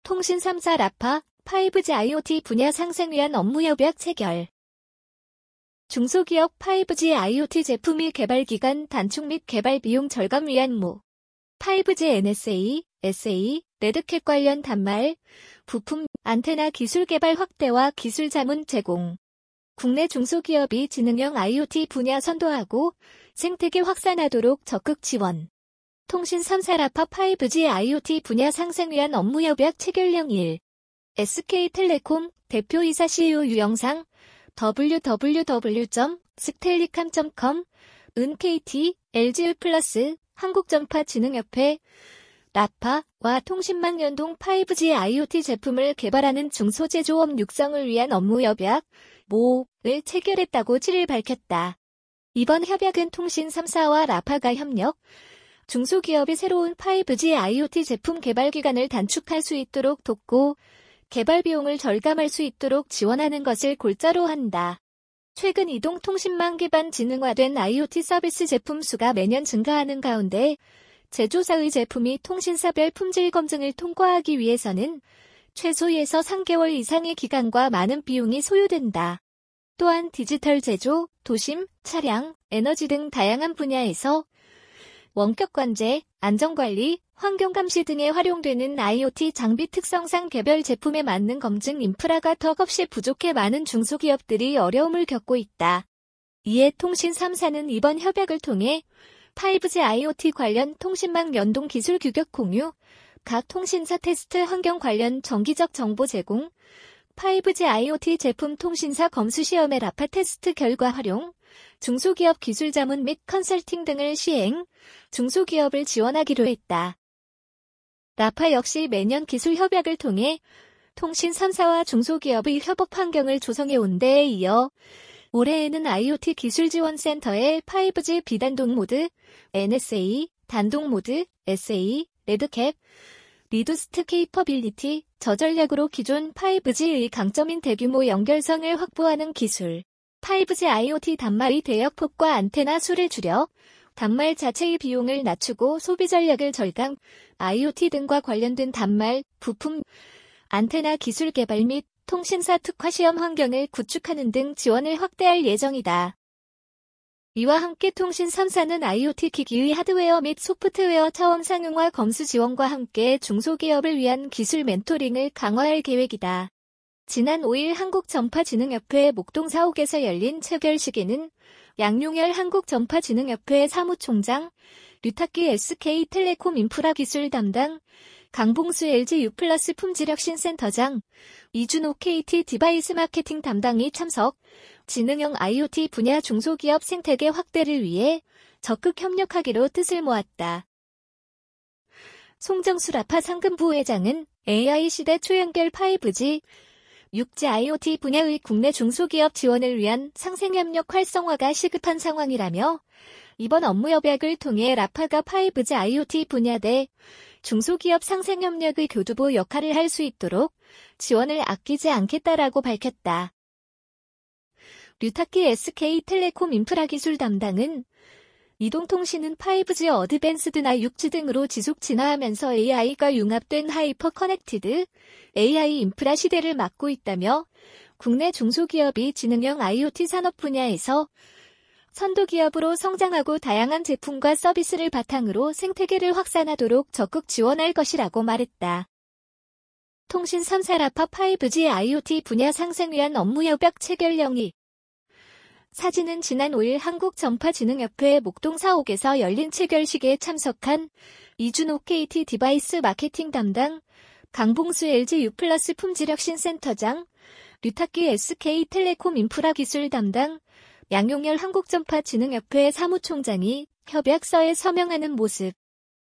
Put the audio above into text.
통신 3사 라파, 5G IoT 분야 상생 위한 업무 협약 체결. 중소기업 5G IoT 제품 및 개발 기간 단축 및 개발 비용 절감 위한 5G NSA, SA, 레드캣 관련 단말, 부품, 안테나 기술 개발 확대와 기술 자문 제공. 국내 중소기업이 지능형 IoT 분야 선도하고 생태계 확산하도록 적극 지원. 통신 3사 라파 5G IoT 분야 상생 위한 업무 협약 체결령 1. SK텔레콤 대표이사 CEO 유영상 www.stellicam.com 은KT, LGU+, 한국전파진흥협회, 라파와 통신망 연동 5G IoT 제품을 개발하는 중소제조업 육성을 위한 업무 협약 를 체결했다고 7일 밝혔다. 이번 협약은 통신 3사와 라파가 협력, 중소기업이 새로운 5G IoT 제품 개발 기간을 단축할 수 있도록 돕고 개발 비용을 절감할 수 있도록 지원하는 것을 골자로 한다. 최근 이동통신망 기반 지능화된 IoT 서비스 제품 수가 매년 증가하는 가운데 제조사의 제품이 통신사별 품질 검증을 통과하기 위해서는 최소 2에서 3개월 이상의 기간과 많은 비용이 소요된다. 또한 디지털 제조, 도심, 차량, 에너지 등 다양한 분야에서 원격 관제, 안전관리, 환경감시 등에 활용되는 IoT 장비 특성상 개별 제품에 맞는 검증 인프라가 턱없이 부족해 많은 중소기업들이 어려움을 겪고 있다. 이에 통신 3사는 이번 협약을 통해 5G IoT 관련 통신망 연동 기술 규격 공유, 각 통신사 테스트 환경 관련 정기적 정보 제공, 5G IoT 제품 통신사 검수 시험의 라파 테스트 결과 활용, 중소기업 기술 자문 및 컨설팅 등을 시행, 중소기업을 지원하기로 했다. 라파 역시 매년 기술 협약을 통해 통신 3사와 중소기업의 협업 환경을 조성해 온 데에 이어 올해에는 IoT 기술 지원 센터의 5G 비단독 모드, NSA, 단독 모드, SA, 레드캣, 리두스트 케이퍼빌리티, 저전략으로 기존 5G의 강점인 대규모 연결성을 확보하는 기술, 5G IoT 단말의 대역폭과 안테나 수를 줄여 단말 자체의 비용을 낮추고 소비 전략을 절감, IoT 등과 관련된 단말, 부품, 안테나 기술 개발 및 통신사 특화 시험 환경을 구축하는 등 지원을 확대할 예정이다. 이와 함께 통신 3사는 IoT 기기의 하드웨어 및 소프트웨어 차원 상용화 검수 지원과 함께 중소기업을 위한 기술 멘토링을 강화할 계획이다. 지난 5일 한국전파진흥협회 목동 사옥에서 열린 체결식에는 양용열 한국전파진흥협회 사무총장, 류탁기 SK텔레콤 인프라기술 담당, 강봉수 LGU+ 품질혁신센터장, 이준호 KT 디바이스 마케팅 담당이 참석, 지능형 IoT 분야 중소기업 생태계 확대를 위해 적극 협력하기로 뜻을 모았다. 송정수 라파 상금부회장은 AI 시대 초연결 5G, 6G IoT 분야의 국내 중소기업 지원을 위한 상생협력 활성화가 시급한 상황이라며 이번 업무협약을 통해 라파가 5G IoT 분야 내 중소기업 상생협력의 교두보 역할을 할 수 있도록 지원을 아끼지 않겠다라고 밝혔다. 류탁기 SK텔레콤 인프라기술 담당은 이동통신은 5G 어드밴스드나 6G 등으로 지속 진화하면서 AI가 융합된 하이퍼 커넥티드 AI 인프라 시대를 맞고 있다며 국내 중소기업이 지능형 IoT 산업 분야에서 선도기업으로 성장하고 다양한 제품과 서비스를 바탕으로 생태계를 확산하도록 적극 지원할 것이라고 말했다. 통신 3사 라파 5G IoT 분야 상생 위한 업무 협약 체결령 2. 사진은 지난 5일 한국전파진흥협회 목동 사옥에서 열린 체결식에 참석한 이준호 KT 디바이스 마케팅 담당, 강봉수 LGU+ 품질혁신센터장, 류탁기 SK텔레콤 인프라기술 담당, 양용열 한국전파진흥협회 사무총장이 협약서에 서명하는 모습.